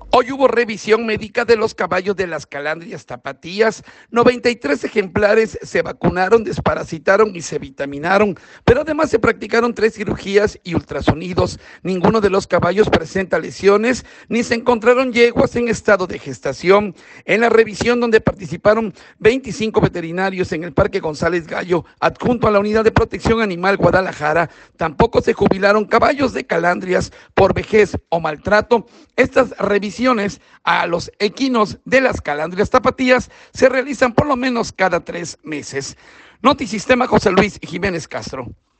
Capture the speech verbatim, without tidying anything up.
Hoy hubo revisión médica de los caballos de las Calandrias Tapatías. noventa y tres ejemplares se vacunaron, desparasitaron y se vitaminaron, pero además se practicaron tres cirugías y ultrasonidos. Ninguno de los caballos presenta lesiones, ni se encontraron yeguas en estado de gestación. En la revisión, donde participaron veinticinco veterinarios en el Parque González Gallo, adjunto a la Unidad de Protección Animal Guadalajara, tampoco se jubilaron caballos de Calandrias por vejez o maltrato. Estas revisiones a los equinos de las Calandrias Tapatías se realizan por lo menos cada tres meses. Notisistema, José Luis Jiménez Castro.